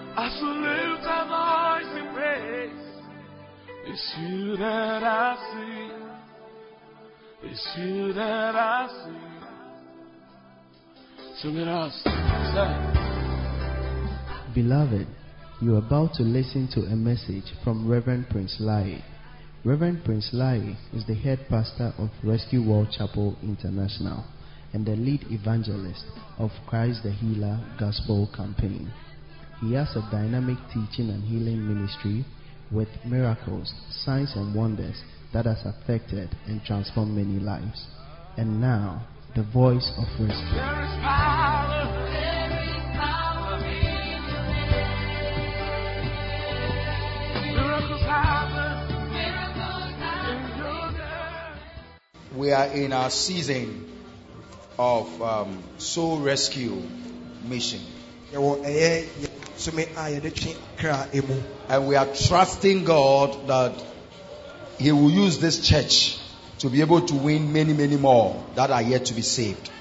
As we lift our voice in praise, it's you that I see. It's you that I see. Sing it out. Beloved, you are about to listen to a message from Reverend Prince Lai. Reverend Prince Lai is the head pastor of Rescue World Chapel International and the lead evangelist of Christ the Healer Gospel Campaign. He has a dynamic teaching and healing ministry with miracles, signs and wonders that has affected and transformed many lives. And now, the voice of rescue. There is power. Miracles happen. We are in our season of soul rescue mission. And we are trusting God that He will use this church to be able to win many, many more that are yet to be saved.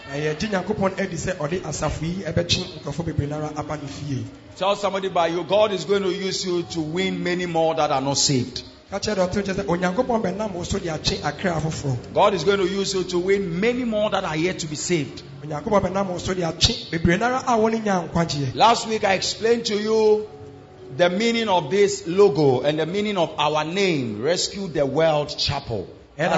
Tell somebody by you, God is going to use you to win many more that are not saved. God is going to use you to win many more that are yet to be saved. Last week I explained to you the meaning of this logo and the meaning of our name, Rescue the World Chapel. Now,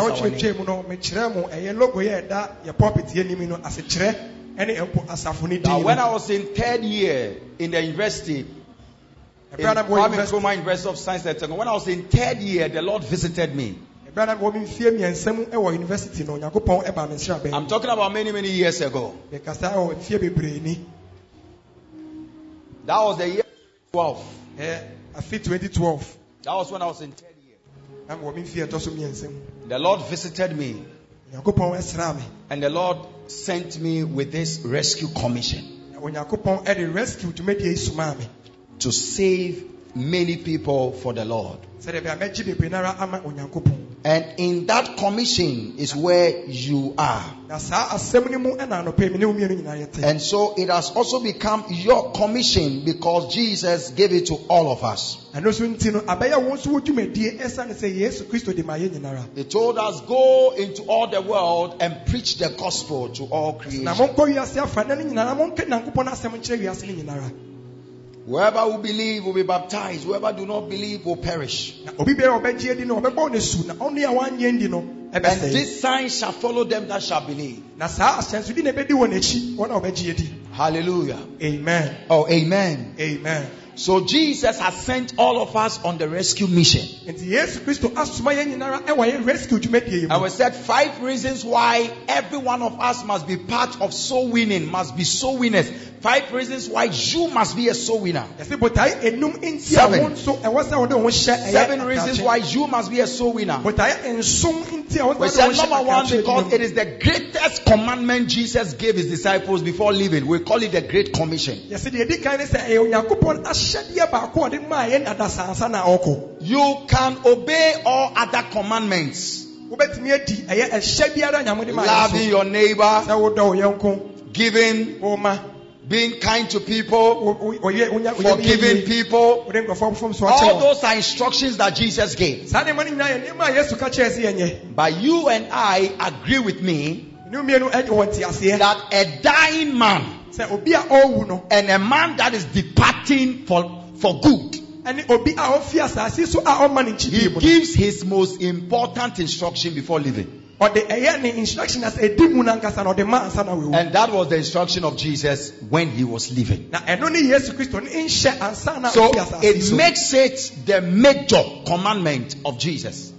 when I was in third year in the university, in University of Science and Technology, when I was in third year, the Lord visited me. I'm talking about many, many years ago. That was the year 12. 2012. That was when I was in third year. The Lord visited me. And the Lord sent me with this rescue commission to save many people for the Lord. And in that commission is where you are. And so it has also become your commission because Jesus gave it to all of us. He told us, go into all the world and preach the gospel to all creation. Whoever will believe will be baptized. Whoever do not believe will perish. And this sign shall follow them that shall believe. Hallelujah. Amen. Oh, amen. Amen. So Jesus has sent all of us on the rescue mission. And we said 5 reasons why every one of us must be part of soul winning, must be soul winners. 5 reasons why you must be a soul winner. 7 reasons why you must be a soul winner. We said number 1, because it is the greatest commandment Jesus gave his disciples before leaving. We call it the Great Commission. You can obey all other commandments. Loving your neighbor, giving, being kind to people, forgiving people. All those are instructions that Jesus gave. But you and I agree with me that a dying man and a man that is departing for good, he gives his most important instruction before leaving. And that was the instruction of Jesus when he was leaving. So it makes it the major commandment of Jesus.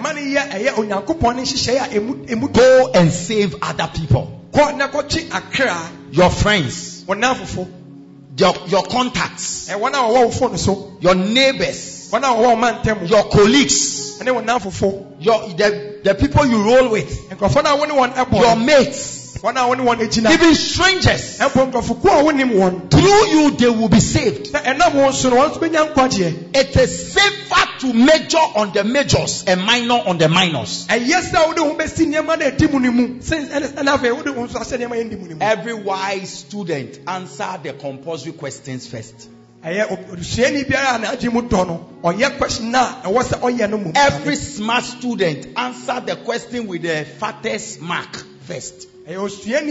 Go and save other people. Your friends, your contacts, your neighbors, your colleagues, the people you roll with, your mates, even strangers. Through you they will be saved. It is safer to major on the majors and minor on the minors. Every wise student answer the compulsory questions first. Every smart student answer the question with the fattest mark first. And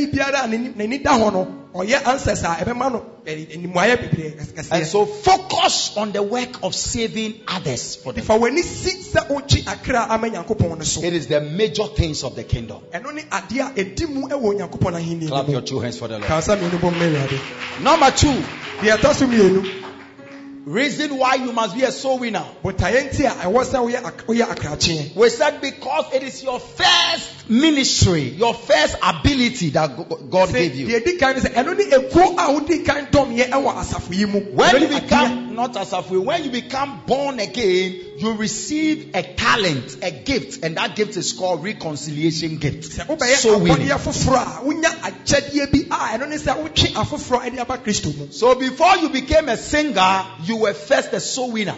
so focus on the work of saving others for them. It is the major things of the kingdom. Clap your two hands for the Lord. Number 2. Reason why you must be a soul winner. We said because it is your first ministry, your first ability that God gave you. When you become born again, you receive a talent, a gift, and that gift is called reconciliation gift. So before you became a singer, you were first a soul winner.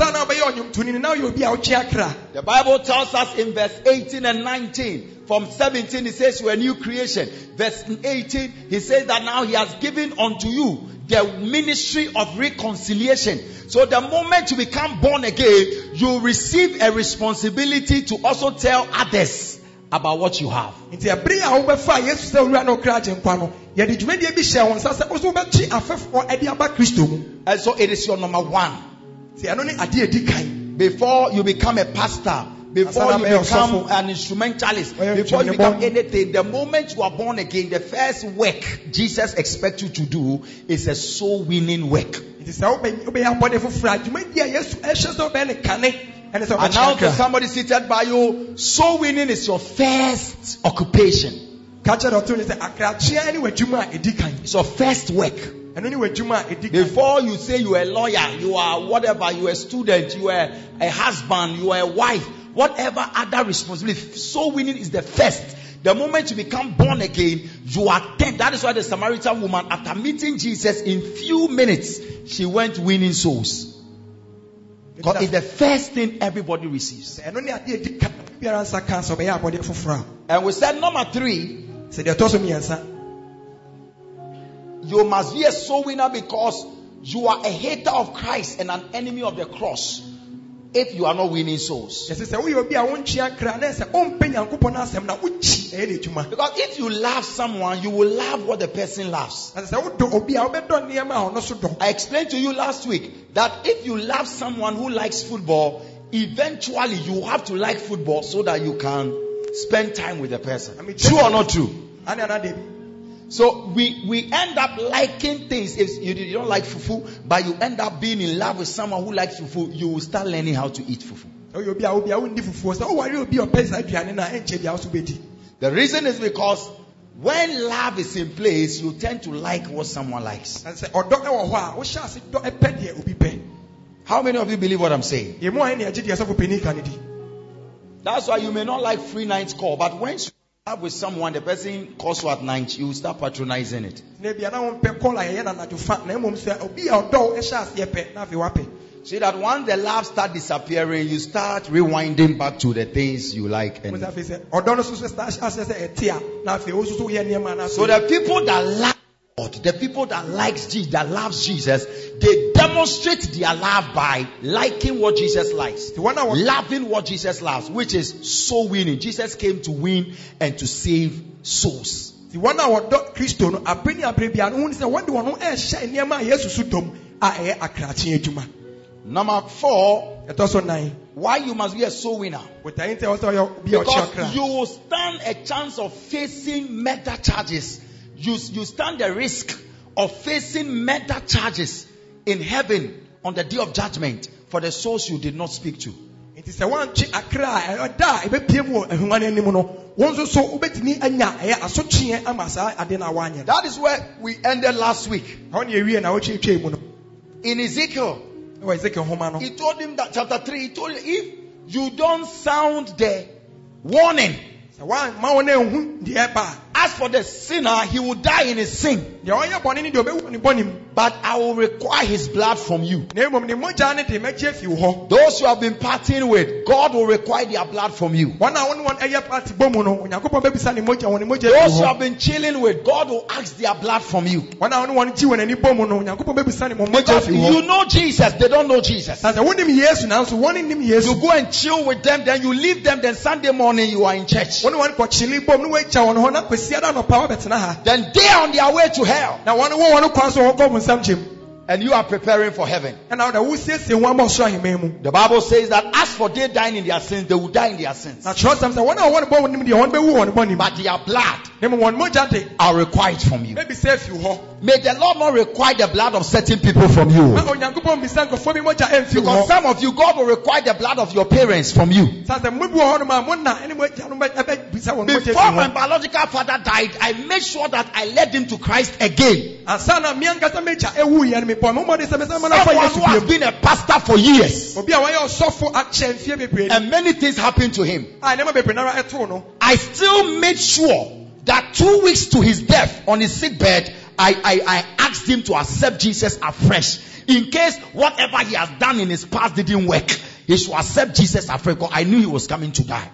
The Bible tells us in verse 18 and 19. From 17 it says you are a new creation. Verse 18 he says that now he has given unto you the ministry of reconciliation. So the moment you become born again, you receive a responsibility to also tell others about what you have. And so it is your number 1. Before you become a pastor, before you become an instrumentalist, before you become anything, the moment you are born again, the first work Jesus expects you to do is a soul winning work. And now to somebody seated by you, soul winning is your first occupation. It's your first work. Before you say you are a lawyer, you are whatever, you are a student, you are a husband, you are a wife, whatever other responsibility, soul winning is the first. The moment you become born again, you attend. That is why the Samaritan woman, after meeting Jesus, in few minutes, she went winning souls. Because it's the first thing everybody receives. And we said number 3, you must be a soul winner because you are a hater of Christ and an enemy of the cross if you are not winning souls. Because if you love someone, you will love what the person loves. I explained to you last week that if you love someone who likes football, eventually you have to like football so that you can spend time with the person. True or not true? So we end up liking things. If you don't like fufu, but you end up being in love with someone who likes fufu, you will start learning how to eat fufu. The reason is because when love is in place, you tend to like what someone likes. How many of you believe what I'm saying? That's why you may not like free night call, but when you have with someone, the person calls you at night, you start patronizing it. See that once the love starts disappearing, you start rewinding back to the things you like. So the people that like God, the people that likes Jesus, that loves Jesus, they demonstrate their love by liking what Jesus likes, loving what Jesus loves, which is soul winning. Jesus came to win and to save souls. Number 4, why you must be a soul winner? Because you will stand a chance of facing murder charges. You stand the risk of facing murder charges in heaven on the day of judgment for the souls you did not speak to. That is where we ended last week. In Ezekiel, he told him that chapter 3, he told him, if you don't sound the warning, as for the sinner, he will die in his sin. but I will require his blood from you. Those who have been partying with, God will require their blood from you. Those who have been chilling with, God will ask their blood from you. Because you know Jesus, they don't know Jesus. You go and chill with them, then you leave them, then Sunday morning you are in church. Then they are on their way to hell. And you are preparing for heaven. The Bible says that as for they dying in their sins, they will die in their sins. But their blood are required from you. May the Lord not require the blood of certain people from you. Because some of you, God will require the blood of your parents from you. Before my biological father died, I made sure that I led him to Christ again. Someone who has been a pastor for years, and many things happened to him. I still made sure that 2 weeks to his death on his sick bed, I asked him to accept Jesus afresh. In case whatever he has done in his past didn't work, he should accept Jesus afresh, because I knew he was coming to die.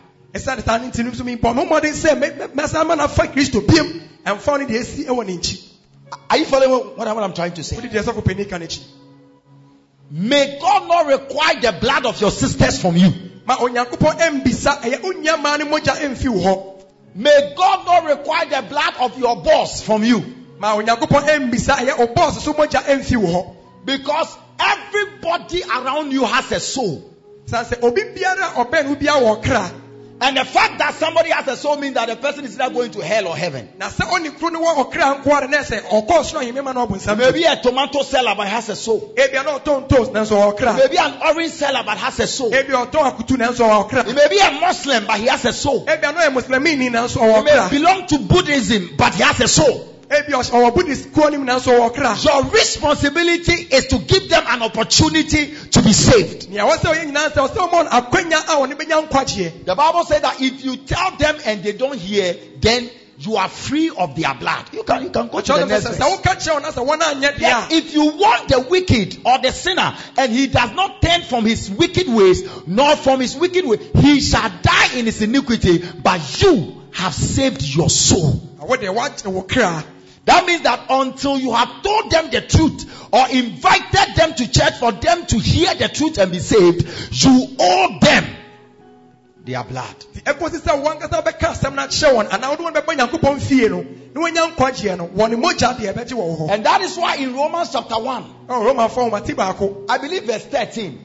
Are you following what I'm trying to say? May God not require the blood of your sisters from you. May God not require the blood of your boss from you. Because everybody around you has a soul. And the fact that somebody has a soul means that the person is not going to hell or heaven. Maybe a tomato seller but has a soul. Maybe an orange seller but has a soul. He may be a Muslim but he has a soul. He may belong to Buddhism but he has a soul. Your responsibility is to give them an opportunity to be saved. The Bible says that if you tell them and they don't hear, then you are free of their blood. You can go to the next verse. If you want the wicked or the sinner and he does not turn from his wicked ways, nor from his wicked way, he shall die in his iniquity, but you have saved your soul. That means that until you have told them the truth or invited them to church for them to hear the truth and be saved, you owe them their blood. And that is why in Romans chapter 1, I believe verse 13,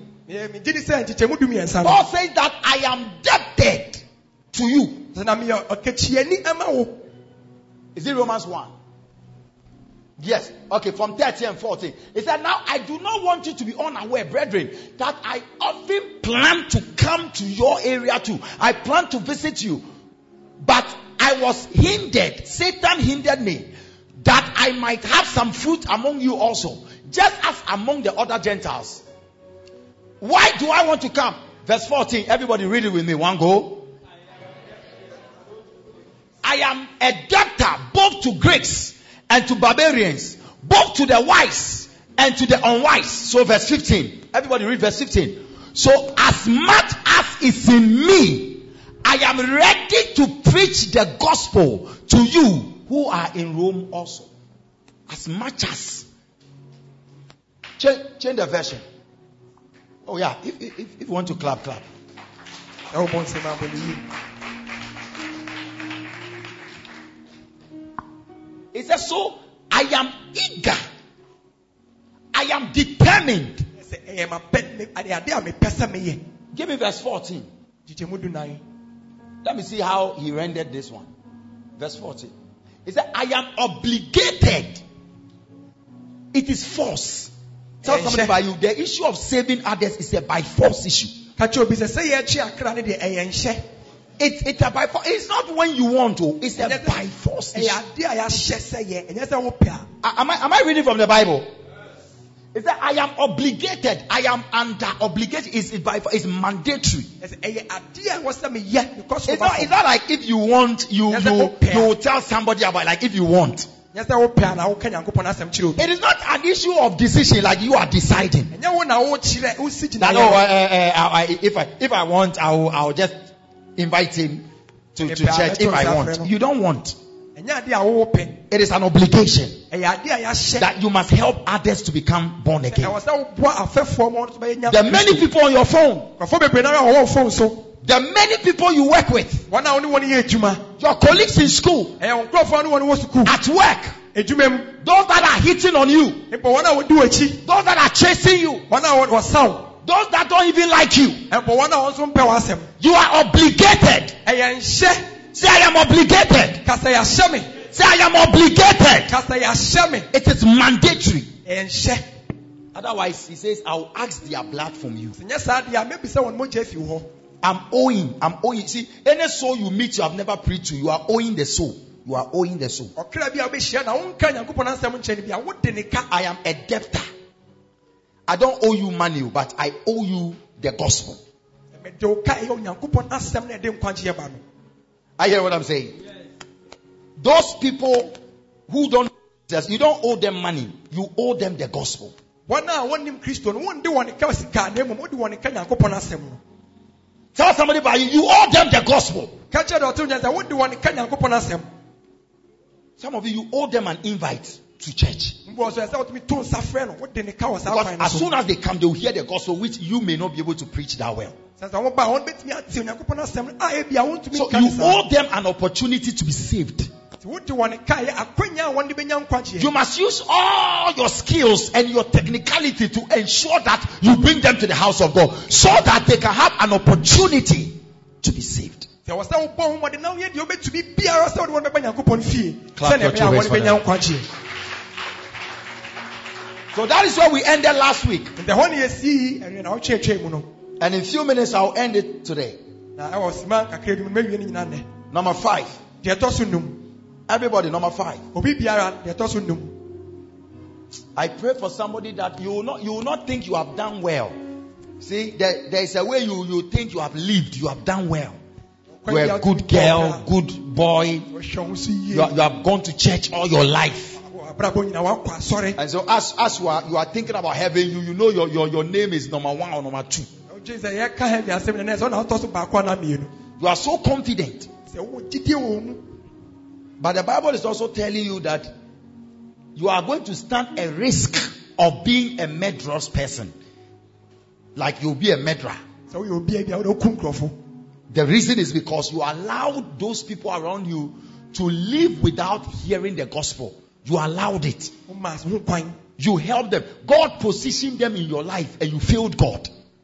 Paul says that I am indebted to you. Is it Romans 1? Yes. Okay, from 13 and 14. It said, now I do not want you to be unaware, brethren, that I often plan to come to your area too. I plan to visit you. But I was hindered. Satan hindered me, that I might have some fruit among you also, just as among the other Gentiles. Why do I want to come? Verse 14. Everybody read it with me. One go. I am a debtor both to Greeks and to barbarians, both to the wise and to the unwise. So verse 15. Everybody read verse 15. So as much as is in me, I am ready to preach the gospel to you who are in Rome also. As much as. Change the version. Oh yeah, if you want to clap. It says, so I am eager. I am determined. Give me verse 14. Let me see how he rendered this one. Verse 14. He said, I am obligated. It is force. Tell somebody by you, the issue of saving others is a by force issue. It's a by force. It's not when you want to. It's a by force issue. Am I reading from the Bible? It's that I am obligated. I am under obligation. It's mandatory. It's not like if you want, you will tell somebody about, like if you want. It is not an issue of decision, like you are deciding. That, if I want, I'll just invite him to church if I want. You don't want. It is an obligation that you must help others to become born again. There are many people on your phone. There are many people you work with. Your colleagues in school. At work. Those that are hitting on you. Those that are chasing you. Those that don't even like you. You are obligated. Say, I am obligated. Say, I am obligated. It is mandatory. Otherwise, he says, I will ask their blood from you. I'm owing. See, any soul you meet, you have never preached to, you are owing the soul. You are owing the soul. I am a debtor. I don't owe you money, but I owe you the gospel. I hear what I'm saying. Yes. Those people who don't, you don't owe them money. You owe them the gospel. Tell somebody about you owe them the gospel. Some of you owe them an invite to church. Because as soon as they come, they will hear the gospel, which you may not be able to preach that well. So you owe them an opportunity to be saved. You must use all your skills and your technicality to ensure that you bring them to the house of God, so that they can have an opportunity to be saved. Clap your children for them. So that is where we ended last week. And in a few minutes I'll end it today. Number 5. Everybody, number 5. I pray for somebody that you will not think you have done well. See, there is a way you think you have lived, you have done well. You are a good girl, good boy. You have gone to church all your life. And so as you are thinking about heaven, you know your name is number 1 or number 2. You are so confident. But the Bible is also telling you that you are going to stand a risk of being a murderous person. Like you'll be a murderer. The reason is because you allowed those people around you to live without hearing the gospel. You allowed it. You helped them. God positioned them in your life and you failed God.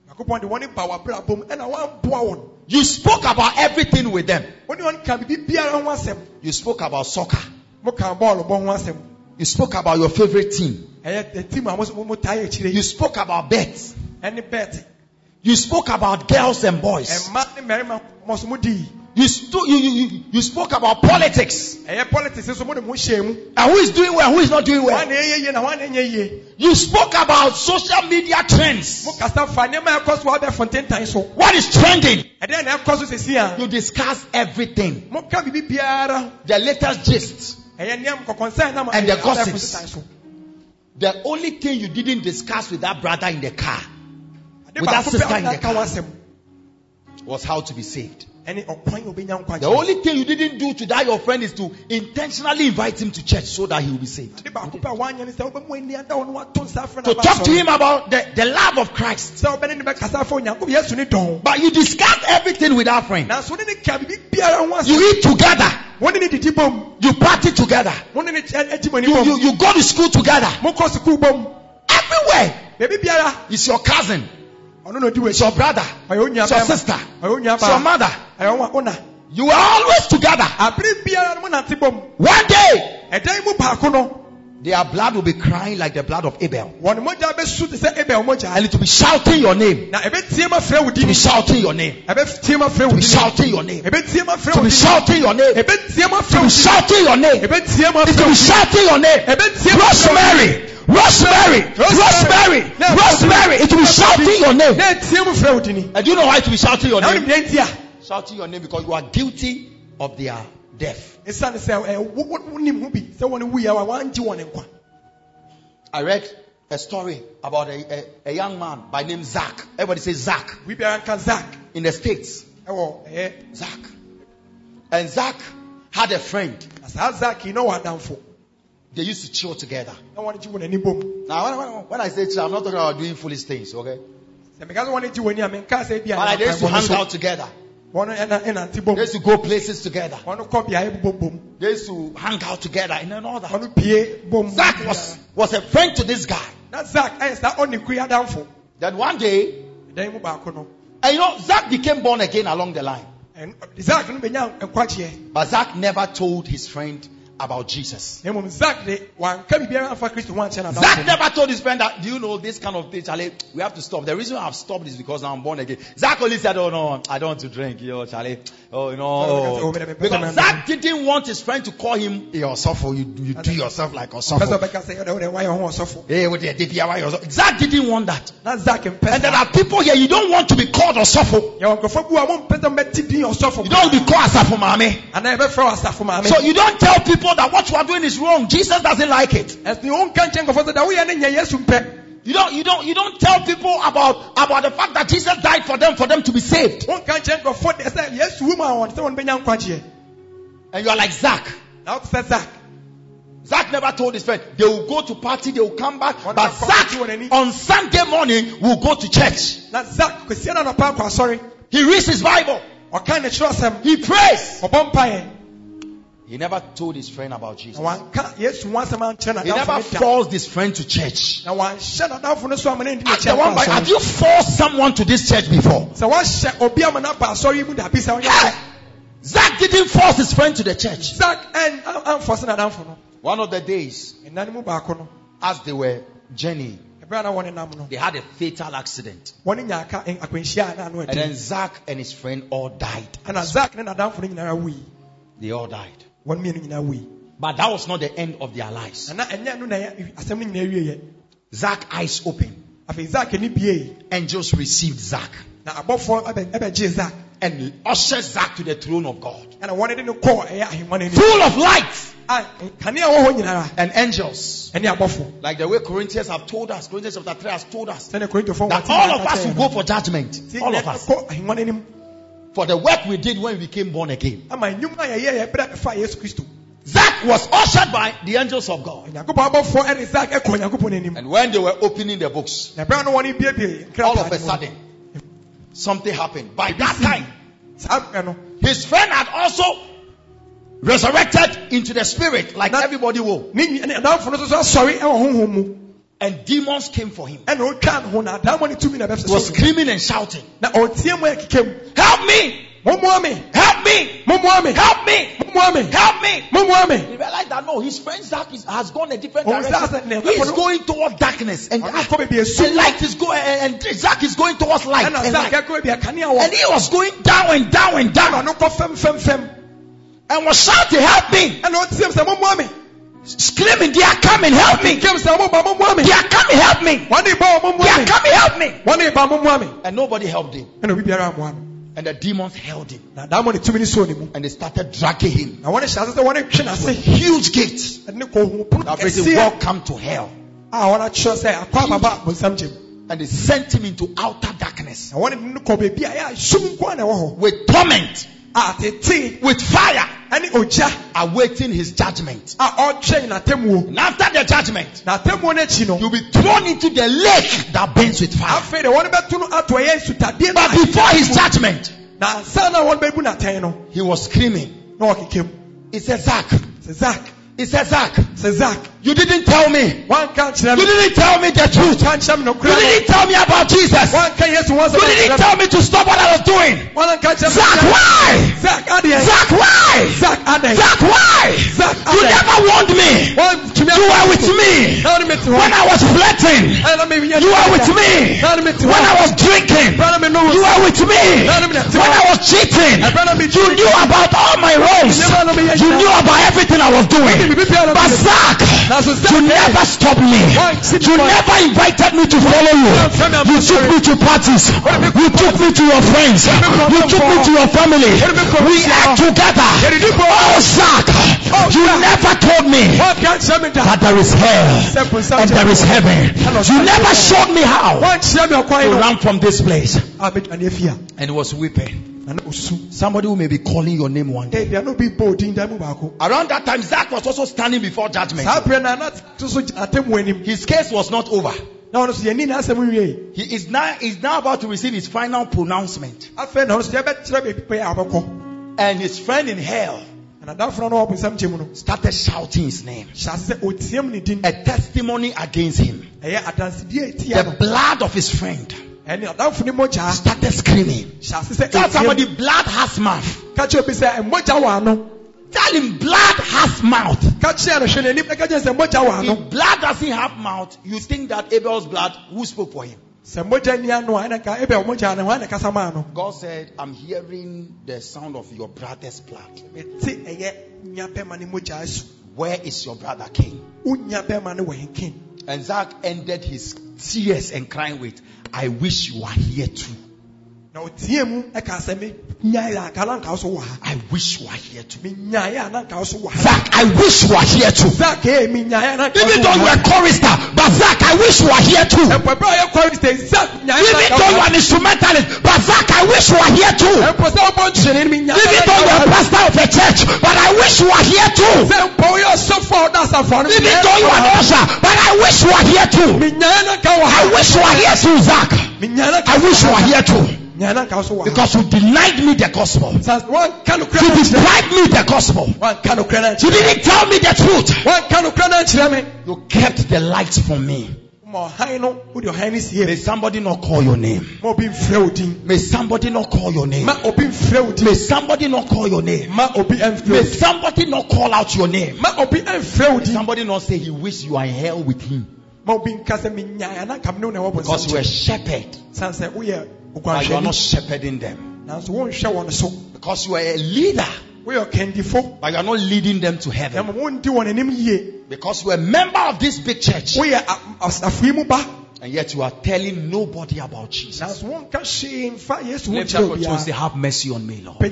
You spoke about everything with them. You spoke about soccer. You spoke about your favorite team. You spoke about bets. You spoke about girls and boys. You spoke about politics. And who is doing well, who is not doing well. You spoke about social media trends. What is trending? You discussed everything. The latest gist and the gossips. The only thing you didn't discuss with that brother in the car, with that sister in the car, was how to be saved. The only thing you didn't do to that your friend is to intentionally invite him to church so that he will be saved. To talk to him about the love of Christ. But you discuss everything with our friend. You eat together. You party together. You go to school together. Everywhere. It's your cousin. It's your brother. It's your sister. It's your mother. You are always together. One day, their blood will be crying like the blood of Abel. And it will be shouting your name. To be shouting your name. To be shouting your name. To be shouting your name. To be shouting your name. It will be shouting your name. Rosemary. It will be shouting your name. And do you know why it will be shouting your name? Shouting your name because you are guilty of their death. I read a story about a young man by name Zach. Everybody says Zach. In the States. Zach. And Zach had a friend. They used to chill together. Now, when I say chill, I'm not talking about doing foolish things, okay? But they used to hang out together. They used to go places together. They used to hang out together and all that. Zach was a friend to this guy. That one day, and Zach became born again along the line. But Zach never told his friend about Jesus. Zach never told his friend that, do you know this kind of thing, Charlie? We have to stop. The reason I've stopped is because now I'm born again. Zach only said, oh no, I don't want to drink, Charlie. Because Zach didn't want his friend to call him Osofo. You do yourself like Osofo. Zach didn't want that. And there are people here, you don't want to be called Osofo. You don't be called Asafo Mame. So you don't tell people that what you are doing is wrong. Jesus doesn't like it. You don't tell people about the fact that Jesus died for them to be saved. And you are like Zach. Zach never told his friend. They will go to party, they will come back. But Zach on Sunday morning will go to church. He reads his Bible. He prays. He never told his friend about Jesus. He never forced his friend to church. Ask the one, have you forced someone to this church before? Zach didn't force his friend to the church. One of the days, as they were journeying, they had a fatal accident. And then Zach and his friend all died. They all died. But that was not the end of their lives. Zach's eyes opened. Angels received Zach and ushered Zach to the throne of God, full of light and angels. Like the way Corinthians have told us, Corinthians chapter 3 has told us that all of us will go for judgment. All of us. For the work we did when we became born again. Zach was ushered by the angels of God. And when they were opening the books, all of a sudden, something happened. By that time, his friend had also resurrected into the spirit like everybody will. And demons came for him. He was screaming and shouting, help me! Help me! Help me! Help me! Help me! He realized that no, his friend Zach has gone a different direction. He is going toward darkness, and light is going, and Zach is going towards light. And he was going down and down and down, and was shouting, help me! Screaming, they are coming, help me! They are coming, help me! They are coming, help me! And nobody helped him. And the demons held him. And they started dragging him. A huge gate. Now welcome to hell. And they sent him into outer darkness. With torment. With fire. Awaiting his judgment. And after the judgment, you'll be thrown into the lake that burns with fire. But before his judgment, he was screaming. He said, Zach. He said, Zach, you didn't tell me. You didn't tell me the truth. You didn't tell me about Jesus. You didn't tell me to stop what I was doing. Zach, why? Zach, why? Zach, why? You never warned me. were with me when I was flirting. You were with me when I was drinking. You were with me when I was cheating. You knew about all my wrongs. You knew about everything I was doing. But Zach, you never stopped me. You never invited me to follow you. You took me to parties. You took me to your friends. You took me to your family. We ate together. Oh Zach, you never told me that there is hell and there is heaven. You never showed me how to run from this place. And was weeping. Somebody who may be calling your name one day. Around that time, Zach was also standing before judgment. His case was not over. He is now about to receive his final pronouncement. And his friend in hell started shouting his name. A testimony against him. The blood of his friend started screaming. Tell somebody, blood has mouth. Tell him, blood has mouth. If blood doesn't have mouth, you think that Abel's blood, who spoke for him? God said, I'm hearing the sound of your brother's blood. Where is your brother Cain? And Zach ended his tears and crying with, I wish you were here too. I wish you were here too. Zach, I wish you were here too. Even though you are a chorister, but Zach, I wish you were here too. Even though you are an instrumentalist, but Zach, I wish you were here too. Even though you are a pastor of a church, but I wish you were here too. Even though you are an usher, but I wish you were here too. I wish you were here too, Zach. I wish you were here too. Because you denied me the gospel. You deprived me the gospel. You didn't tell me the truth. You kept the lights from me. May somebody not call your name. May somebody not call your name. May somebody not call your name. May somebody not call out your name. May somebody not say he wish you are in hell with him. Because you are a shepherd, but you are not shepherding them. Because you are a leader, but you are not leading them to heaven. Because you are a member of this big church, and yet you are telling nobody about Jesus. Lift up your two and say, have mercy on me, Lord.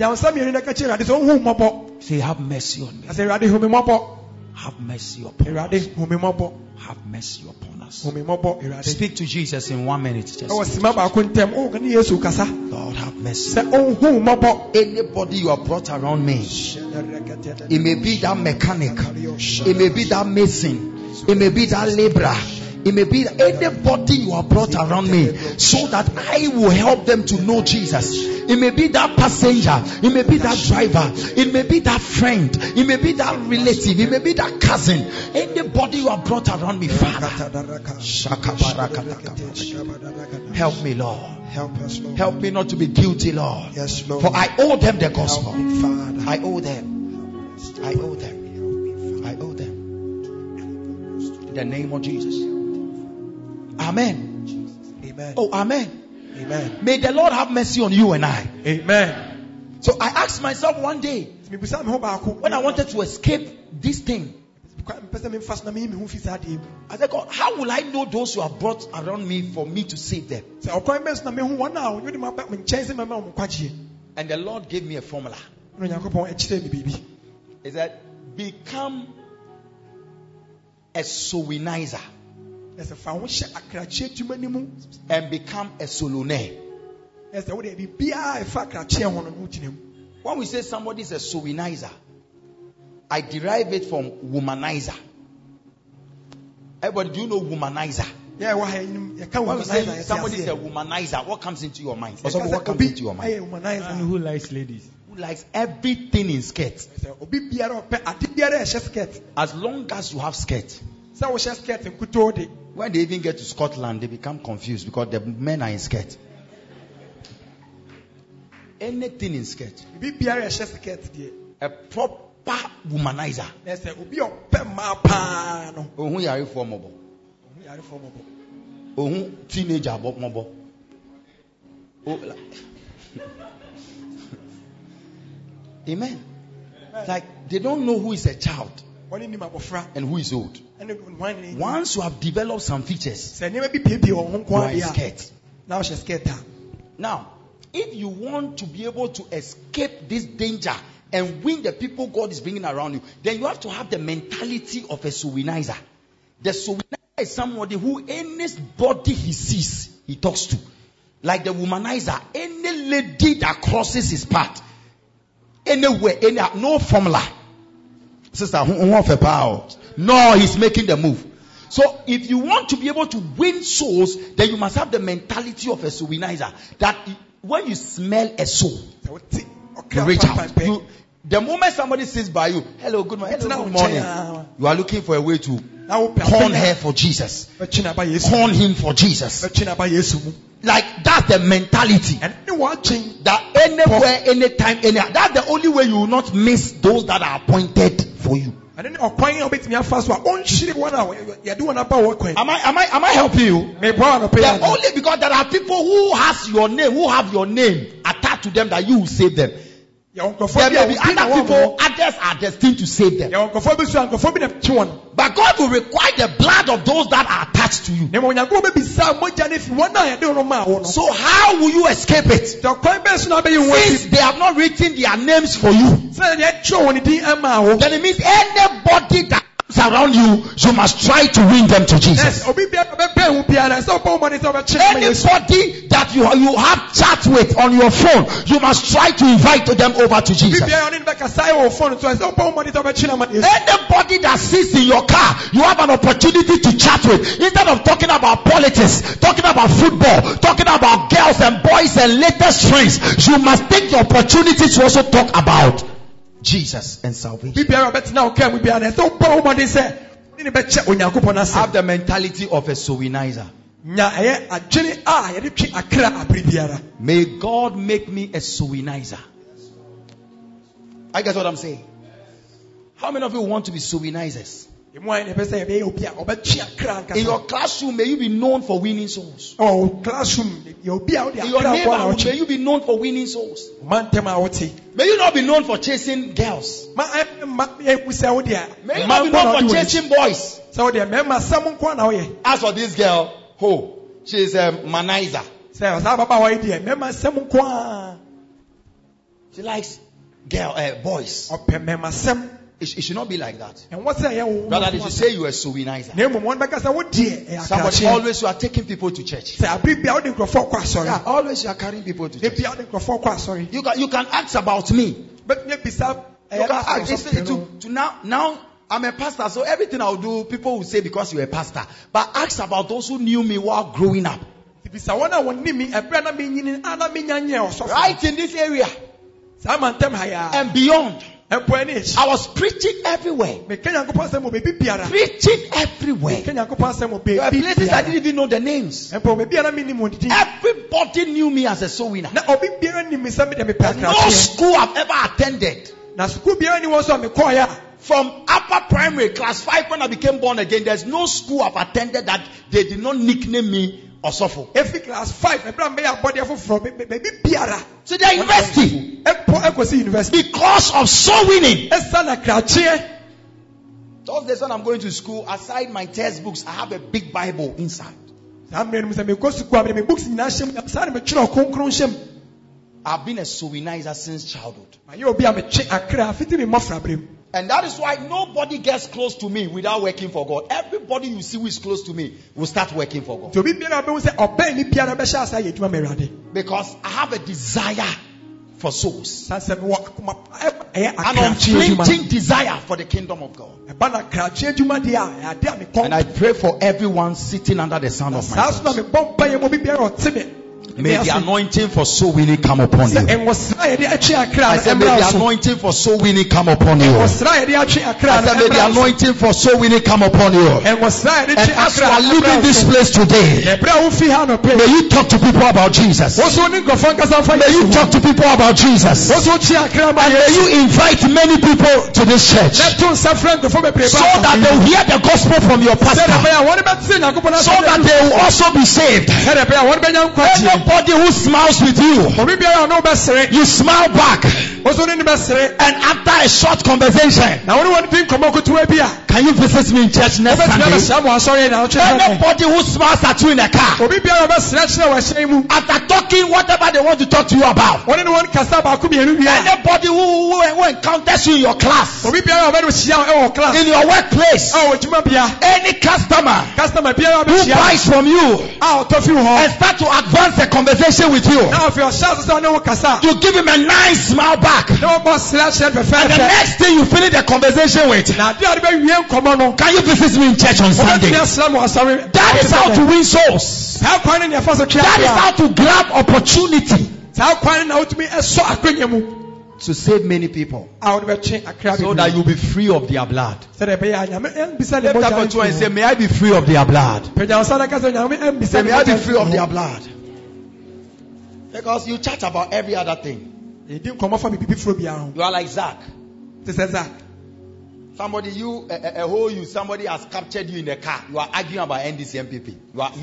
Say, have mercy on me. Have mercy upon us. Have mercy upon us. Speak to Jesus in 1 minute. Just Lord, have mercy. Anybody you have brought around me, it may be that mechanic, it may be that mason, it may be that laborer, it may be anybody you have brought around me, so that I will help them to know Jesus. It may be that passenger, it may be that driver, it may be that friend, it may be that relative, it may be that cousin. Anybody you have brought around me, Father, help me, Lord. Help us, Lord. Help me not to be guilty, Lord. Yes, Lord. For I owe them the gospel. Me, Father. I owe them. I owe them. I owe them. In the name of Jesus. Amen. Amen. Oh, amen. Amen. May the Lord have mercy on you and I. Amen. So I asked myself one day, when I wanted to escape this thing, I said, God, how will I know those who have brought around me for me to save them? And the Lord gave me a formula. He said, become a sowinizer and become a solone. When we say somebody is a sowinizer, I derive it from womanizer. Everybody, do you know womanizer? Yeah, when we say somebody is a womanizer, what comes into your mind? Also, what comes into your mind? And who likes ladies? Who likes everything in skirts? As long as you have skirts. When they even get to Scotland, they become confused because the men are in skirt. Anything in skirt. A proper womanizer. Ohun yare for mobo. Ohun teenager bob mobo. Amen. Like they don't know who is a child and who is old. Once you have developed some features, you are scared. Now, if you want to be able to escape this danger and win the people God is bringing around you, then you have to have the mentality of a Suwinizer. The Suwinizer is somebody who anybody he sees, he talks to. Like the womanizer, any lady that crosses his path, anywhere, no formula. Sister, no, he's making the move. So if you want to be able to win souls, then you must have the mentality of a Suwinizer. That when you smell a soul, you reach out. The moment somebody sits by you, hello, good morning, hello, good morning, you are looking for a way to horn her for Jesus. Horn him for Jesus. Like that's the mentality. That anywhere, anytime, anyhow. That's the only way you will not miss those that are appointed for you. Am I helping you? Yeah, only because there are people who have your name attached to them that you will save them. There may be other people, others are destined to save them. But God will require the blood of those that are attached to you. So how will you escape it? Since they have not written their names for you, then it means anybody that around you, you must try to win them to Jesus. Anybody that you have chat with on your phone, you must try to invite them over to Jesus. Anybody that sits in your car, you have an opportunity to chat with. Instead of talking about politics, talking about football, talking about girls and boys and latest trends, you must take the opportunity to also talk about Jesus and salvation. Have the mentality of a Suwinizer. May God make me a Suwinizer. I guess what I'm saying. How many of you want to be Suwinizers? In your classroom, may you be known for winning souls. In your neighborhood, may you be known for winning souls. May you not be known for chasing girls. May you not be known for chasing boys. As for this girl, she's a manizer. She likes boys. It should not be like that. Rather, they should say you are a Suwinizer. Somebody always you are taking people to church. Always you are carrying people to church. You can ask about me. You can ask. Now I'm a pastor, so everything I'll do, people will say because you're a pastor. But ask about those who knew me while growing up. Right in this area and beyond. I was preaching everywhere. Preaching everywhere. There are places I didn't even know the names. Everybody knew me as a soul winner. No school I've ever attended. From upper primary, class 5, when I became born again, there's no school I've attended that they did not nickname me Osofo. Every class 5, so they are investing because of soul winning. Those days when I'm going to school, aside my textbooks, I have a big Bible inside. I've been a Suwinizer since childhood. And that is why nobody gets close to me without working for God. Everybody you see who is close to me will start working for God. Because I have a desire for souls. An unflinching desire for the kingdom of God. And I pray for everyone sitting under the sound of my voice. May the anointing for soul winning come upon you. I said, may the anointing for soul winning come upon you. I said, may the anointing for soul winning come upon you. And as you are leaving this place today, may you talk to people about Jesus. May you talk to people about Jesus. And may you invite many people to this church, so that they will hear the gospel from your pastor, so that they will also be saved. Anybody who smiles with you, you smile back. And after a short conversation, can you visit me in church next Sunday? Anybody who smiles at you in a car, after talking whatever they want to talk to you about. Anybody who encounters you in your class, in your workplace, any customer who buys from you and start to advance the conversation with you, you give him a nice smile back, and the next thing you finish the conversation with, can you visit me in church on Sunday? That is how to win souls. That is how to grab opportunity to save many people, so that you'll be free of their blood. Lift up your two and say, may I be free of their blood. Say, may I be free of their blood. Because you chat about every other thing. You are like Zach. Somebody, somebody has captured you in a car. You are arguing about NDC MPP. You are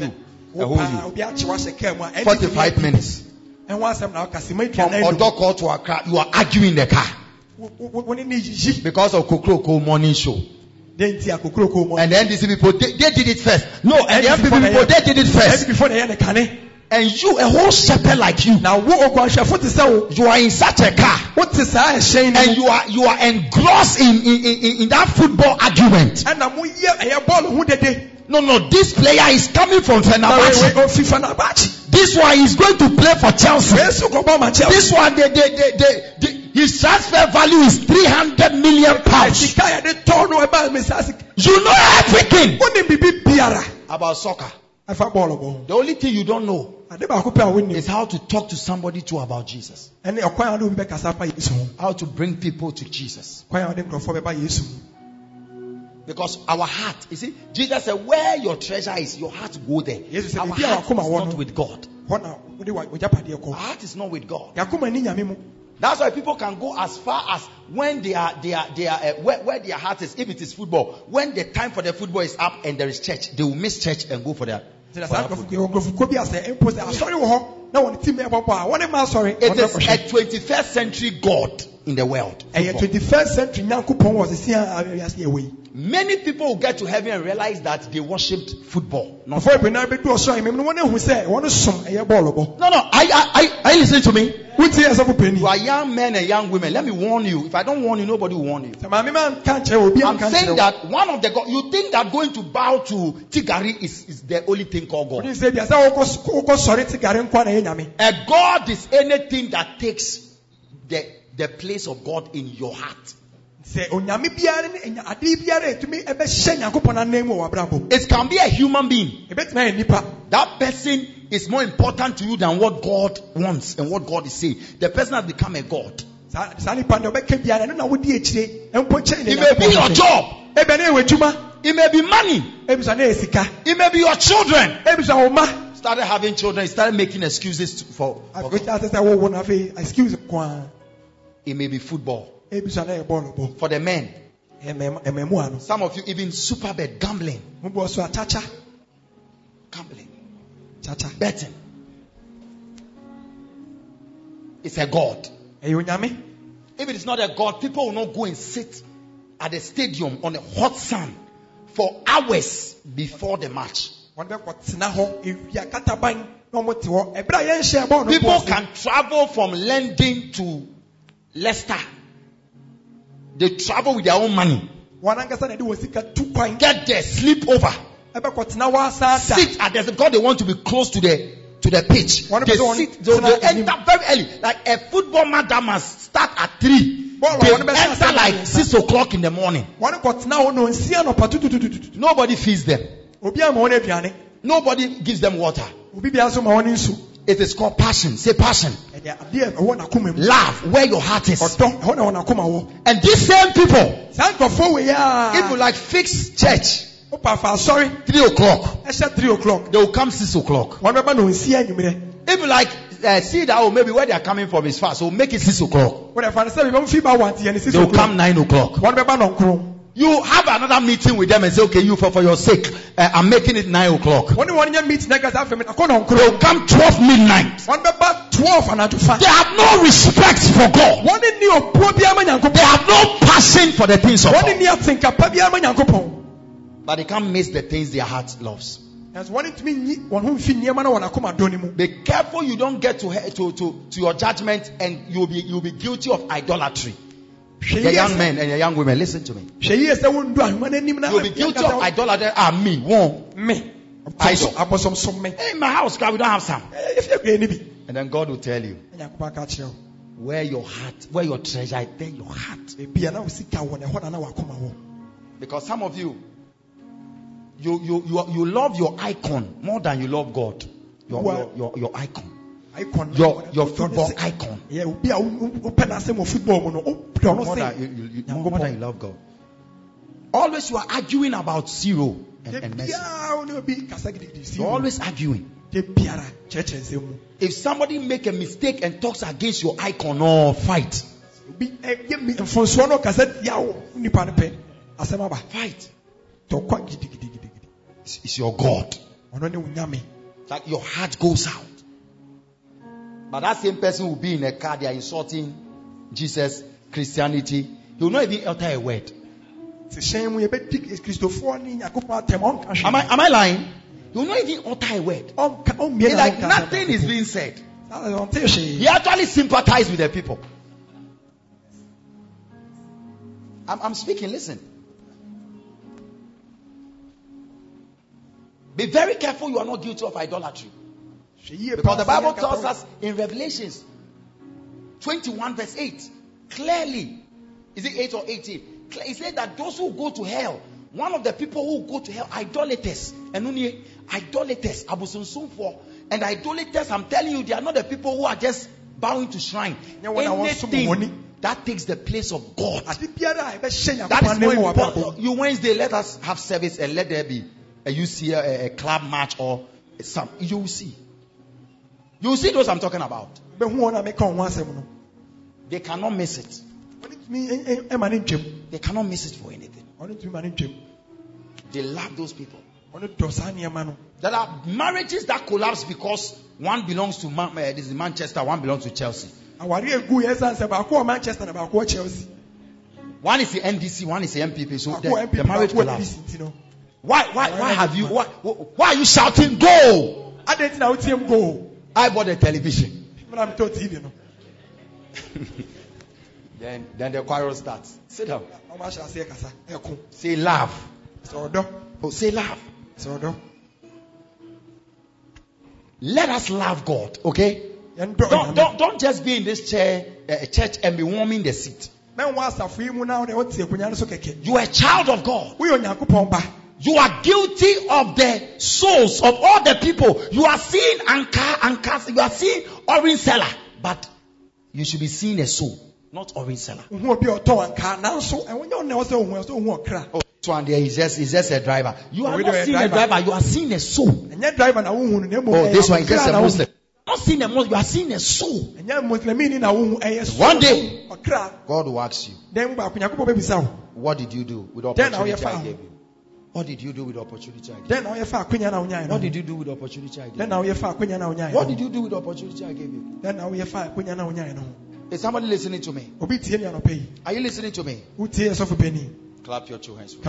you. 45 minutes. From Odoko to Accra, you are arguing in the car because of Kokroko morning show. And the NDC people, they did it first. No, and the MPP people, they did it first. And you, a whole shepherd like you, now you are in such a car, and you are engrossed in that football argument. No, this player is coming from Fenerbahce. This one is going to play for Chelsea. This one, his transfer value is £300 million. You know everything about soccer. The only thing you don't know is how to talk to somebody too about Jesus. How to bring people to Jesus. Because our heart, you see, Jesus said, where your treasure is, your heart go there. Our heart is not with God. Our heart is not with God. That's why people can go as far as when they are where their heart is. If it is football, when the time for the football is up and there is church, they will miss church and go for that. It is a 21st century God in the world. Many people will get to heaven and realize that they worshipped football. No, are you listening to me? You are young men and young women. Let me warn you. If I don't warn you, nobody will warn you. I'm saying that one of the God, you think that going to bow to Tigari is the only thing called God. A God is anything that takes the place of God in your heart. It can be a human being. That person is more important to you than what God wants and what God is saying. The person has become a God. It may be your job. It may be money. It may be your children. Started having children. Started making excuses for it may be football. For the men. Some of you even super bet, gambling. Betting. It's a God. If it is not a God, people will not go and sit at the stadium on a hot sun for hours before the match. People can travel from London to Leicester. They travel with their own money. Get there, sleep over. Sit at the because they want to be close to the pitch. They end up very early. Like a football match that must start at 3. They enter like 6 o'clock in the morning. Nobody feeds them. Nobody gives them water. It is called passion. Say passion. Love, where your heart is. And these same people, if you like fix church, 3 o'clock, they will come 6 o'clock. If you like see that maybe where they are coming from is far, so make it 6 o'clock. They will come 9 o'clock. You have another meeting with them and say, okay, you for your sake, I'm making it 9 o'clock. They'll come 12 midnight. They have no respect for God. They have no passion for the things of God. But they can't miss the things their heart loves. Be careful you don't get to your judgment and you'll be guilty of idolatry. The young men and the young women, listen to me. You'll be guilty of idolatry. Me. In my house, God, we don't have some. And then God will tell you where your heart, where your treasure is, there your heart. Because some of you love your icon more than you love God. Your icon. Your football icon. More than you love God. Always you are arguing about zero and Messi. You're always arguing. If somebody make a mistake and talks against your icon, or fight. Fight. It's your God. Like your heart goes out. But that same person will be in a car, they are insulting Jesus, Christianity. He will not even utter a word. Am I lying? He will not even utter a word. It's like nothing is being said. He actually sympathizes with the people. I'm speaking, listen. Be very careful you are not guilty of idolatry. Because the Bible tells us in Revelations 21 verse 8 clearly, is it 8 or 18? It said that those who go to hell, one of the people who go to hell, idolaters, and idolaters, and idolaters, I'm telling you, they are not the people who are just bowing to shrine. Anything that takes the place of God. That is when you Wednesday let us have service and let there be you see a club match or some. You will see. You will see those I'm talking about. They cannot miss it. They cannot miss it for anything. They love those people. There are marriages that collapse because one belongs to Manchester, one belongs to Chelsea. One is the NDC, one is the MPP. So the marriage collapse. Why are you shouting go? I bought a television. Then the quarrel starts. Sit down. Say laugh. Say laugh. Let us love God, okay? Don't just be in this church and be warming the seat. You are a child of God. You are guilty of the souls of all the people. You are seeing Anka, you are seeing orange seller, but you should be seeing a soul, not orange seller. Oh, this one there is just a driver. You are not seeing a driver, you are seeing a soul. Oh, this one is just a Muslim. Not seeing a Muslim, you are seeing a soul. One day, God will ask you, what did you do with the opportunity I gave you? What did you do with the opportunity I gave you? What did you do with the opportunity I gave you? What did you do with the opportunity I gave you? Is somebody listening to me? Are you listening to me? Clap your two hands.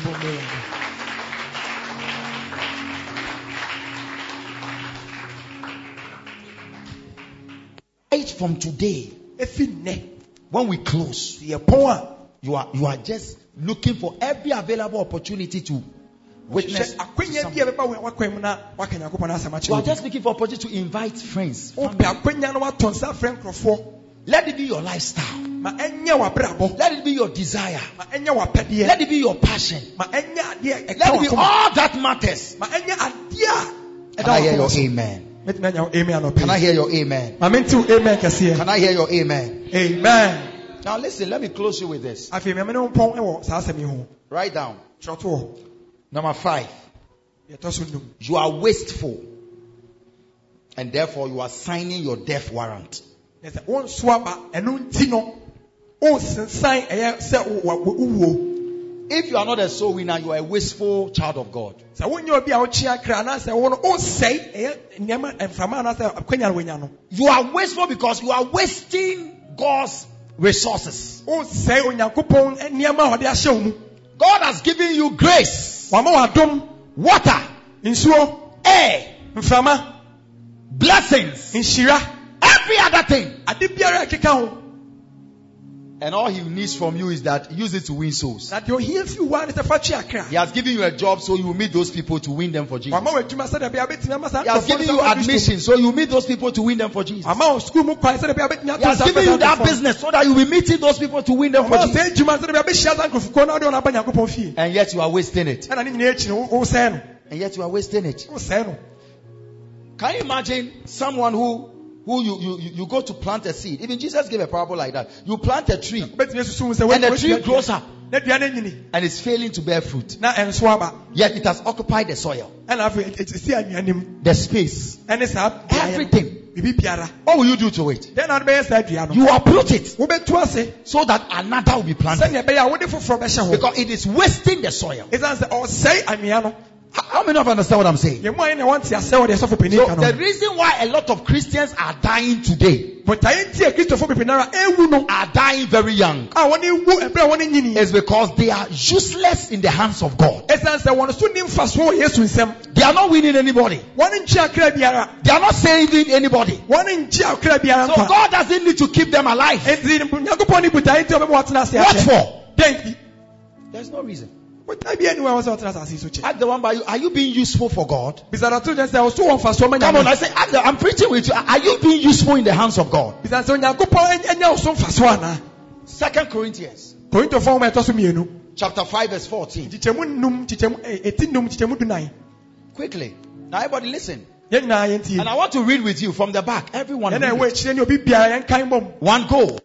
Right from today, when we close, you are just looking for every available opportunity to witness. You are just looking for opportunity to invite friends. Let it be your lifestyle. Let it be your desire. Let it be your passion. Let it be all that matters. And I hear your amen. Can I hear your amen? Amen. Can I hear your amen? Amen. Now listen, let me close you with this. Write down. Number 5. You are wasteful, and therefore you are signing your death warrant. If you are not a soul winner, you are a wasteful child of God. You are wasteful because you are wasting God's resources. God has given you grace, water, air, blessings, every other thing. And all he needs from you is that use it to win souls. He has given you a job so you will meet those people to win them for Jesus. He has given you admission so you meet those people to win them for Jesus. He has given you that business so that you will be meeting those people to win them for Jesus. And yet you are wasting it. And yet you are wasting it. Can you imagine someone who you go to plant a seed? Even Jesus gave a parable like that. You plant a tree and the tree grows up and it's failing to bear fruit. Yet it has occupied the soil, the space, everything. What will you do to it? You uproot it so that another will be planted, because it is wasting the soil. How many of you understand what I'm saying? So the reason why a lot of Christians are dying today, are dying very young, is because they are useless in the hands of God. They are not winning anybody. They are not saving anybody. So God doesn't need to keep them alive. What for? There's no reason. Ask the one by you, are you being useful for God? Come on, I say, I'm preaching with you. Are you being useful in the hands of God? 2 Corinthians chapter 5 verse 14. Quickly. Now everybody listen. And I want to read with you from the back. Everyone read. One, go.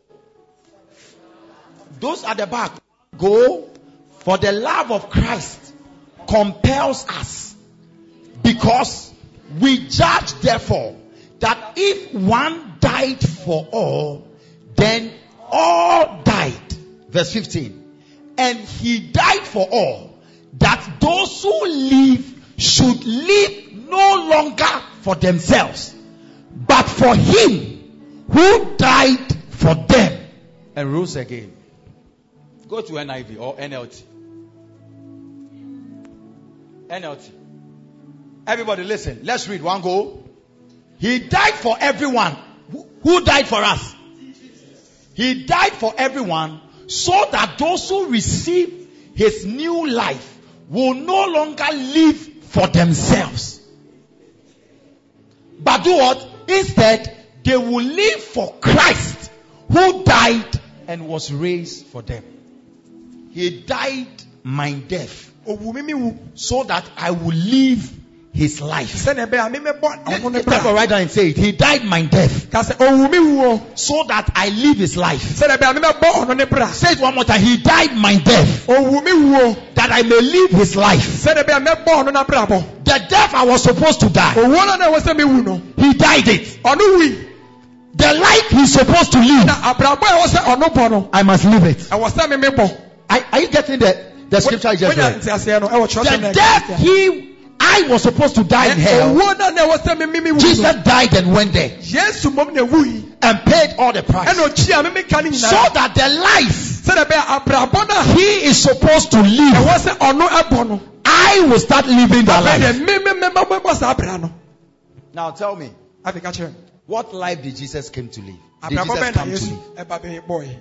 Those at the back, go. For the love of Christ compels us, because we judge therefore that if one died for all, then all died. Verse 15. And he died for all, that those who live should live no longer for themselves, but for him who died for them and rose again. Go to NIV or NLT. NLT. Everybody listen. Let's read. One go. He died for everyone. Who died for us? He died for everyone, so that those who receive his new life will no longer live for themselves, but do what? Instead, they will live for Christ, who died and was raised for them. He died my death, so that I will live his life. Let me write down and say it. He died my death, so that I live his life. Say it one more time. He died my death, that I may live his life. The death I was supposed to die, he died it. The life he's supposed to live, I must live it. Are you getting the scripture I just read? The death I was supposed to die in hell, Jesus died and went there and paid all the price, so that the life he is supposed to live, I will start living that life. Now tell me, what life did Jesus come to live? Did Jesus come to live?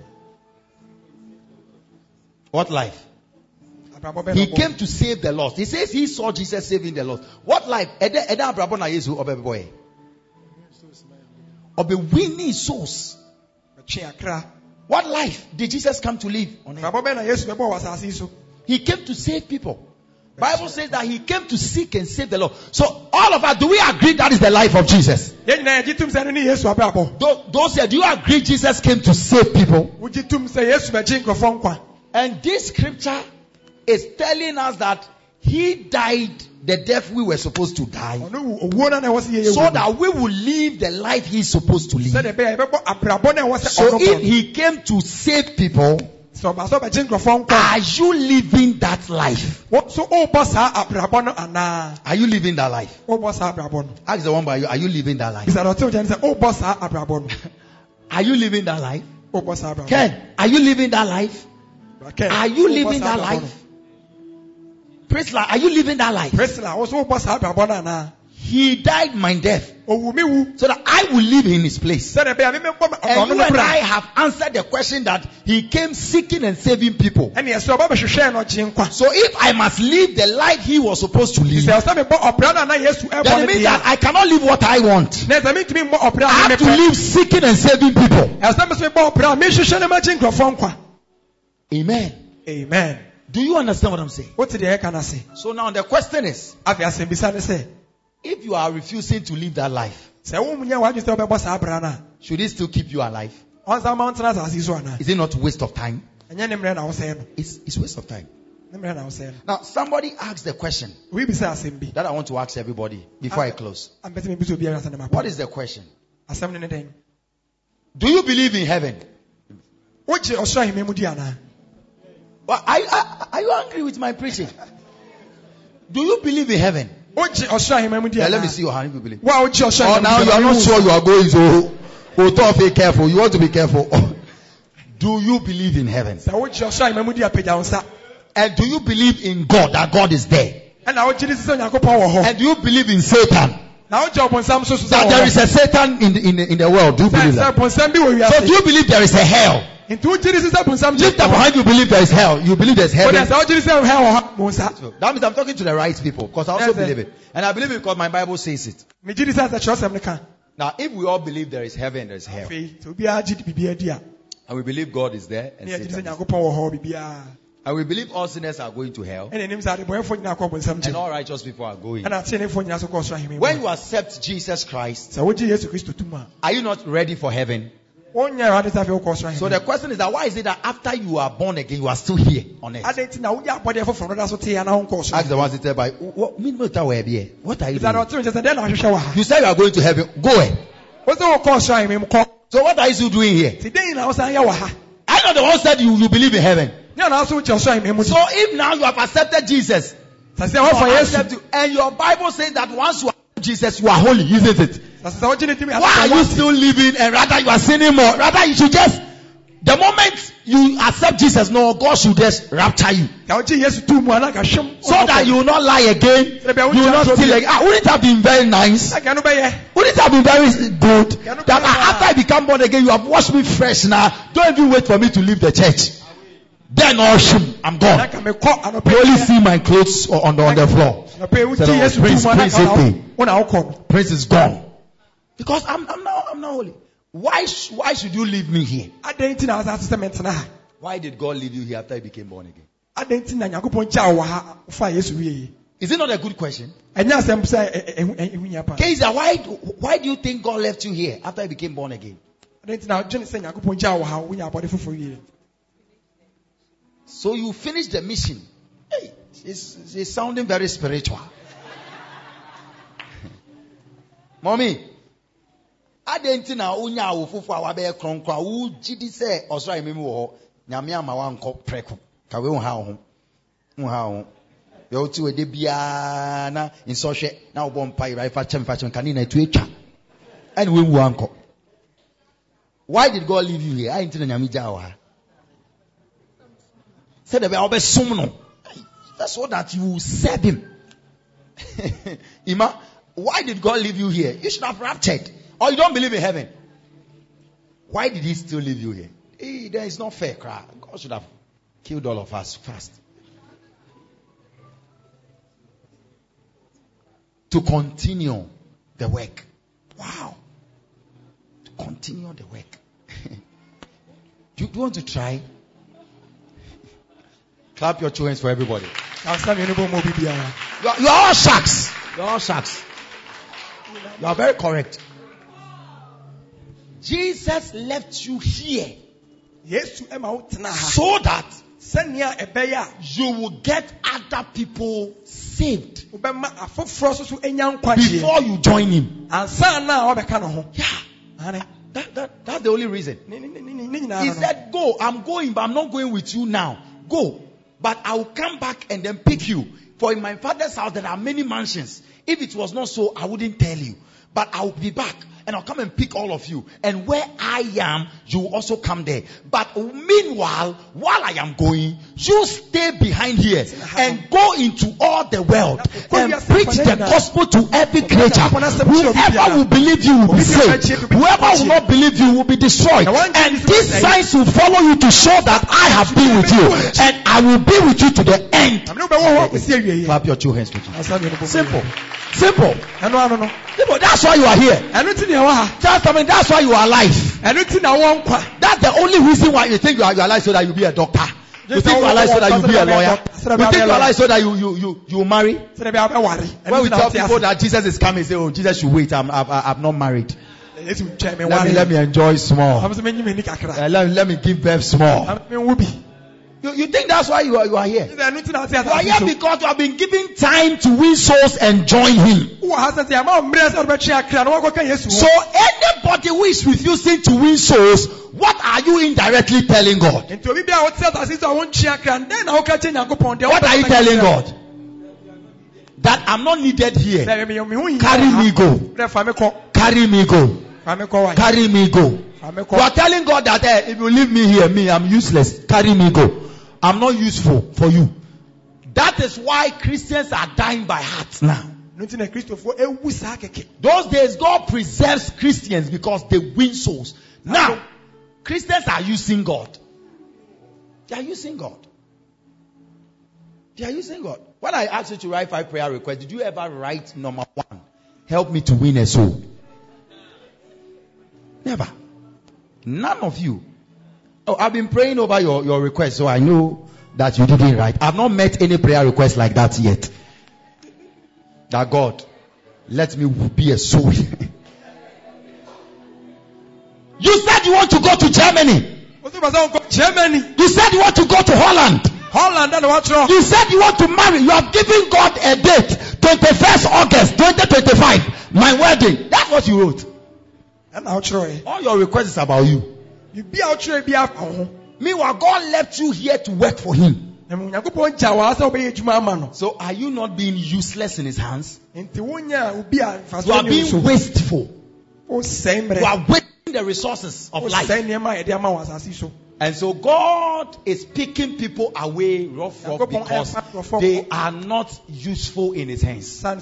What life? He came to save the lost. He says he saw Jesus saving the lost. What life? Winning souls. What life did Jesus come to live on earth? He came to save people. Bible says that he came to seek and save the Lord. So all of us, do we agree that is the life of Jesus? Those here, do you agree Jesus came to save people? And this scripture is telling us that he died the death we were supposed to die, so that we will live the life he's supposed to live. So if he came to save people, are you living that life? Are you living that life? Ask the one by you, are you living that life? Are you living that life? Ken, are you living that life? Are you living that life? Priscilla, are you living that life? He died my death so that I will live in his place. And you and I have answered the question that he came seeking and saving people. So if I must live the life he was supposed to live, then it means that I cannot live what I want. I have to live seeking and saving people. Amen. Amen. Do you understand what I'm saying? So now the question is, if you are refusing to live that life, should it still keep you alive? Is it not waste of time? It's waste of time. Now somebody asked the question that I want to ask everybody before I close. What is the question? Do you believe in heaven? Are you angry with my preaching? Do you believe in heaven? Let me see your hand if you believe. Now you are not sure you are going, so be careful. You want to be careful. Do you believe in heaven? And do you believe in God, that God is there? And do you believe in Satan? That there is a Satan in the world. Do you believe that? So do you believe there is a hell? Lift up your hand, you believe there is hell. You believe there is heaven. That means I'm talking to the right people, because I also believe it. And I believe it because my Bible says it. Now, if we all believe there is heaven, there is hell, and we believe God is there, and Satan is there, and we believe all sinners are going to hell, and all righteous people are going. When you accept Jesus Christ, are you not ready for heaven? So the question is that why is it that after you are born again, you are still here on earth? Ask the ones that by what are you doing? You say you are going to heaven. Go ahead. So what are you still doing here? I know the one said you believe in heaven. So if now you have accepted Jesus, and your Bible says that once you accept Jesus, you are holy, isn't it? Why are you still living and rather you are sinning more? Rather you should just, the moment you accept Jesus, no, God should just rapture you. So that you will not lie again. You will not steal again. Wouldn't it have been very nice? Wouldn't it have been very good that after I become born again, you have washed me fresh now. Don't even wait for me to leave the church. Then I'm gone. You only see my clothes on the floor. Prince is gone. Because I'm not holy. Why should you leave me here? Why did God leave you here after you became born again? Is it not a good question? Kaiser, why do you think God left you here after you became born again? So you finished the mission. Hey, it's sounding very spiritual. Mommy, adentina unya awufufu awabe kronkron wu gidi se osoro ememu wo nyame ama wanko preko ka we ha ho yo ti we de bia na insohwe na wo mpa ira fa chem kan na tu etwa and we wu anko. Why did God leave you here? I intina nyame ja wa said be obesum no, that's so that you serve him. Ima, why did God leave you here? You should have raptured. Or you don't believe in heaven. Why did he still leave you here? Hey, that is not fair. God should have killed all of us fast. To continue the work. Wow. To continue the work. Do you want to try? Clap your hands for everybody. You are all sharks. You are all sharks. You are very correct. Jesus left you here so that you will get other people saved before you join him. Yeah. That's the only reason. He said, go. I'm going, but I'm not going with you now. Go. But I will come back and then pick you. For in my father's house there are many mansions. If it was not so, I wouldn't tell you. But I will be back and I'll come and pick all of you. And where I am, you will also come there. But meanwhile, while I am going, you stay behind here and go into all the world and preach the gospel to every creature. Whoever will believe you will be saved. Whoever will not believe you will be destroyed. And these signs will follow you to show that I have been with you. And I will be with you to the end. Clap your two hands with you. Simple. Simple. That's why you are here. That's why you are alive. That's the only reason why you think you are alive, so that you be a doctor. You think you are alive so that you be a lawyer. You think you are alive so that you marry. When we tell people that Jesus is coming, say, oh, Jesus should wait. I'm not married. Let me enjoy small. Let me give birth small. You think that's why you are here? You are here because you have been given time to win souls and join him. So anybody who is refusing to win souls, what are you indirectly telling God? What are you telling God? That I'm not needed here. Carry me go. Carry me go. Carry me go. You are telling God that if you leave me here, I'm useless. Carry me go. I'm not useful for you. That is why Christians are dying by heart now. Those days, God preserves Christians because they win souls. Now, Christians are using God. They are using God. They are using God. When I asked you to write 5 prayer requests, did you ever write number 1? Help me to win a soul. Never. None of you. Oh, I've been praying over your request, so I know that you didn't write. I've not met any prayer request like that yet. That God, let me be a soul. You said you want to go to Germany. You said you want to go to Holland. You said you want to marry. You have given God a date. 21st August 2025. My wedding. That's what you wrote. All your requests is about you. Meanwhile, God left you here to work for him. So are you not being useless in his hands? You are being wasteful. You are wasting the resources of life. And so God is picking people away rough because they are not useful in his hands. There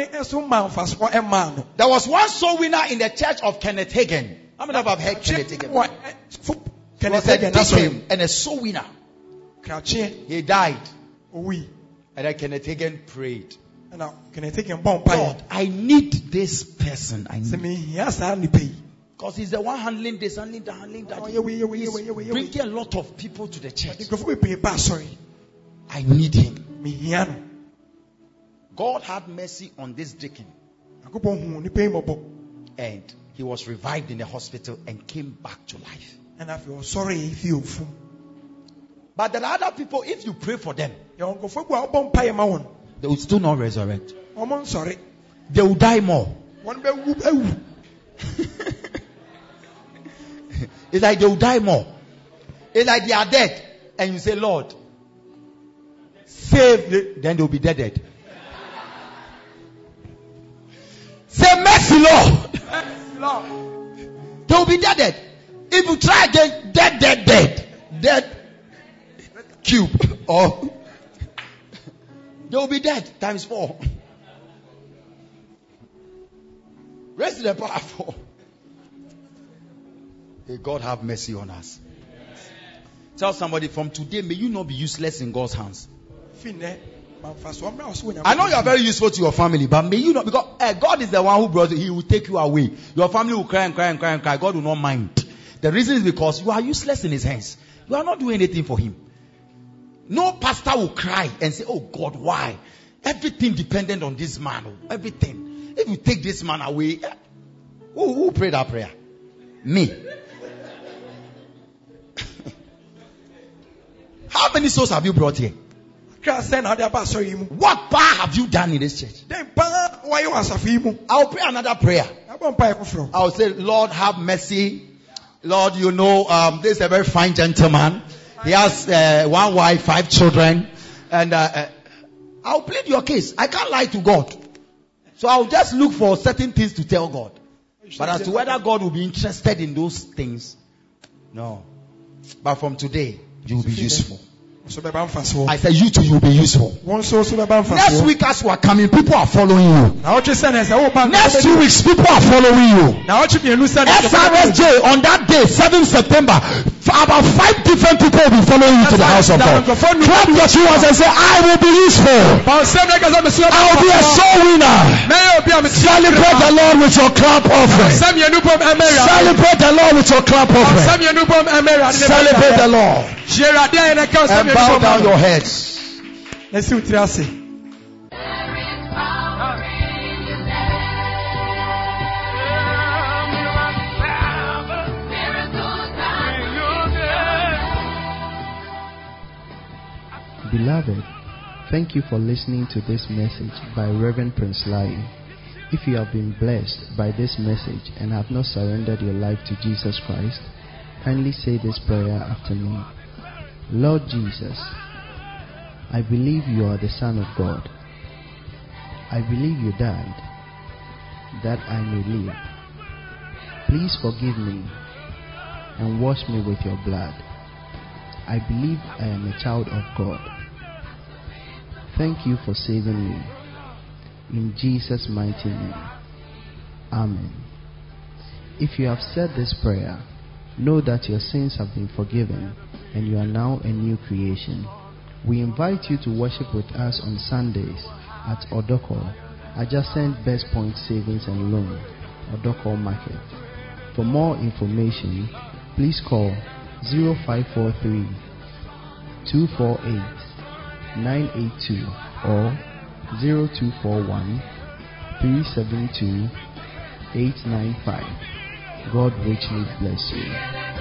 was one soul winner in the church of Kenneth Hagin. How many of you have heard Kenneth Hagin? He was a deacon and a soul winner. He died. And then Kenneth Hagin prayed. God, I need this person. I need. Because he's the one handling this, handling that. He's bringing a lot of people to the church. I need him. God had mercy on this deacon. And he was revived in the hospital and came back to life. And I feel sorry if you. But there are other people, if you pray for them, they will still not resurrect. They will die more. It's like they will die more. It's like they are dead. And you say, Lord, save them. Then they will be dead. Say, mercy, Lord. They will be dead. If you try again, dead cube, or they will be dead times 4. Raise the powerful. May God have mercy on us. Tell somebody, from today, may you not be useless in God's hands. I know you are very useful to your family, but may you not, because God is the one who brought you. He will take you away. Your family will cry and cry and cry and cry. God will not mind. The reason is because you are useless in his hands. You are not doing anything for him. No pastor will cry and say, oh God, why? Everything dependent on this man. Everything. If you take this man away, who prayed that prayer? Me. How many souls have you brought here? What power have you done in this church? I'll pray another prayer. I'll say, Lord, have mercy. Lord, you know, this is a very fine gentleman. He has 1 wife, 5 children. And I'll plead your case. I can't lie to God. So I'll just look for certain things to tell God. But as to whether God will be interested in those things, no. But from today, you will be useful. I said, you too, you'll be useful. Next week, as we are coming, people are following you. Next 2 weeks, people are following you. SRSJ, on that day, 7th September, about 5 different people will be following you to the house of God. Clap your hands and say, I will be useful. I will be a soul winner. Celebrate the Lord with your clap offering. Celebrate the Lord with your clap offering. Celebrate the Lord. And bow down your heads. Beloved, thank you for listening to this message by Reverend Prince Lai. If you have been blessed by this message and have not surrendered your life to Jesus Christ, kindly say this prayer after me. Lord Jesus, I believe you are the Son of God. I believe you died that I may live. Please forgive me and wash me with your blood. I believe I am a child of God. Thank you for saving me. In Jesus' mighty name. Amen. If you have said this prayer, know that your sins have been forgiven and you are now a new creation. We invite you to worship with us on Sundays at Odoko, adjacent Best Point Savings and Loan, Odoko Market. For more information, please call 0543 248 982 or 0241 372 895. God richly bless you.